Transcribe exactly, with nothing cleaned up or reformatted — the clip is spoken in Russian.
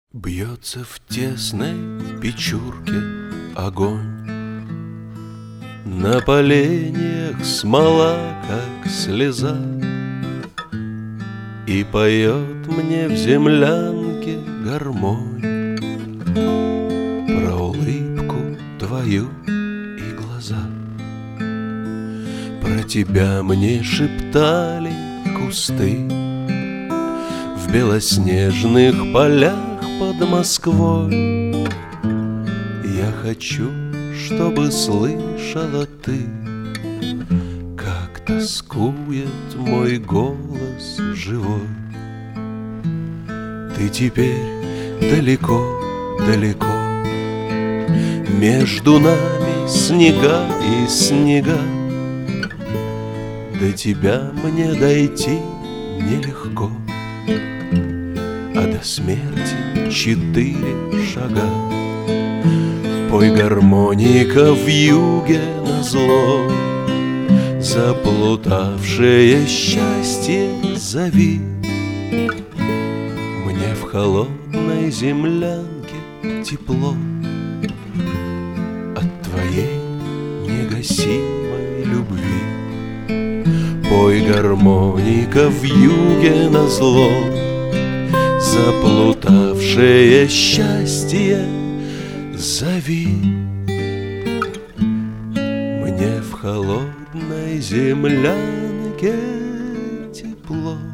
Бьется в тесной печурке огонь, на поленьях смола, как слеза, и поет мне в землянке гармонь про улыбку твою и глаза. Про тебя мне шептали кусты в белоснежных полях под Москвой. Я хочу, чтобы слышала ты, как тоскует мой голос живой. Ты теперь далеко-далеко, между нами снега и снега. До тебя мне дойти нелегко, а до смерти четыре шага. Пой, гармоника, вьюге назло, заплутавшее счастье зови. Мне в холодной землянке тепло от твоей негасимой любви. Пой, гармоника, вьюге назло, заплутавшее счастье зови. Мне в холодной землянке тепло.